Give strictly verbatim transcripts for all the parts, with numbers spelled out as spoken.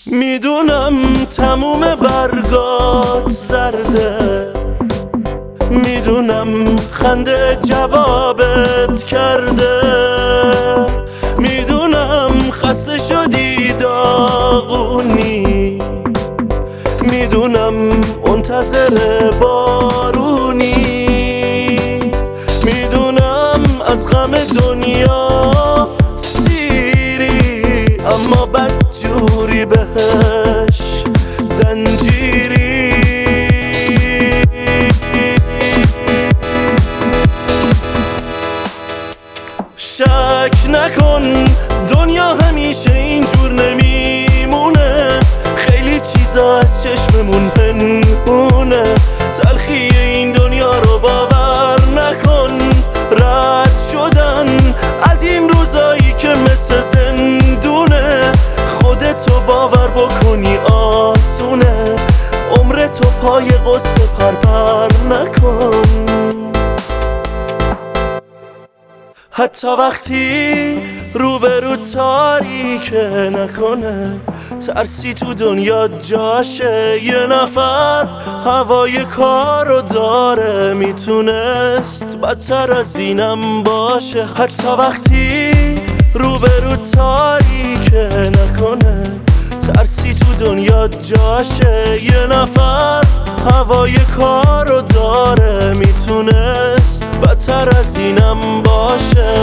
میدونم تموم برگات زرده، میدونم خنده جوابت کرده، میدونم خسته شدی داغونی، میدونم منتظر بارونی، میدونم از غم دنیا سیری، اما بدجوری بهش زنجیری. شک نکن دنیا همیشه اینجور نمیمونه، خیلی چیزا از چشممون پنهونه، تلخی این دنیا رو باور نکن، رد شدن از این روزایی که مثل زندونه، خودتو باور بکنی آسونه، عمرتو پای قصه پرپر نکن. حتی وقتی روبرو تاریکه نکنه، ترسی تو دنیا جاشه، یه نفر هوای کارو داره، میتونست بدتر از اینم باشه. حتی وقتی روبرو تاریکه نکنه، ترسی تو دنیا جاشه، یه نفر هوای کارو داره، میتونست بدتر از اینم باشه.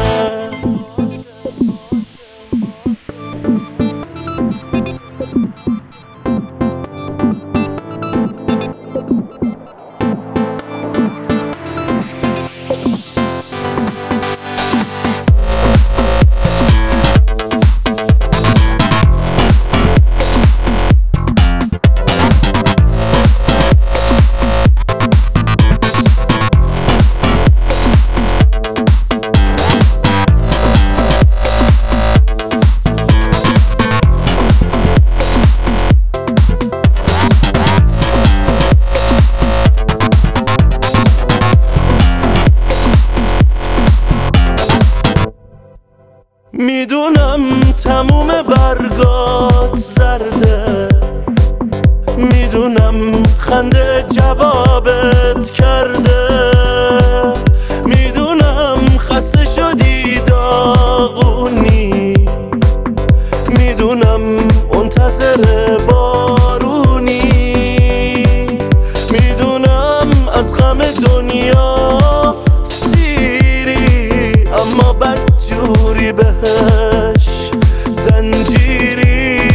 میدونم تموم برگات زرده، میدونم خنده جوابت کرده، میدونم خسته شدی داغونی، میدونم منتظر بارونی، میدونم از غم دنیا سیری، اما بدجوری بهش زنجیری.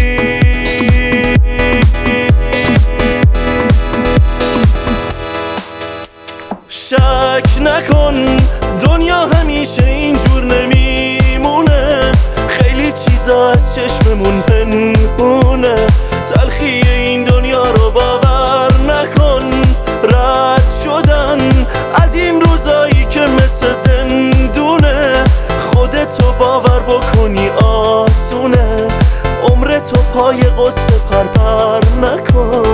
شک نکن دنیا همیشه اینجور نمیمونه، خیلی چیزا از چشممون پنهونه، تلخی این دنیا رو باور نکن، رد شدن از این روزایی که مثل زندونه، خودتو باور بکنی آسونه، عمرتو پای قصه پرپر نکن.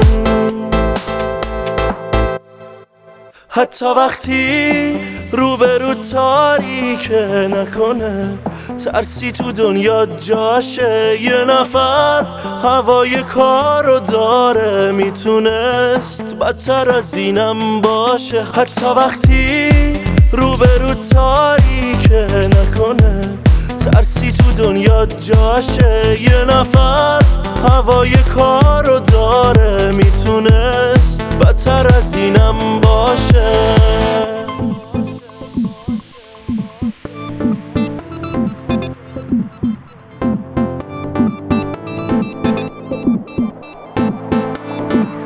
حتی وقتی روبرو تاریکه نکنه، ترسی تو دنیا جاشه، یه نفر هوای کارو داره، میتونست بدتر از اینم باشه. حتی وقتی روبرو تاریکه نکنه، ترسی تو دنیا جاشه، یه نفر هوای کارو داره، میتونست بدتر از اینم باشه.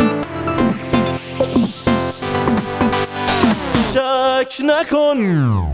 شک نکن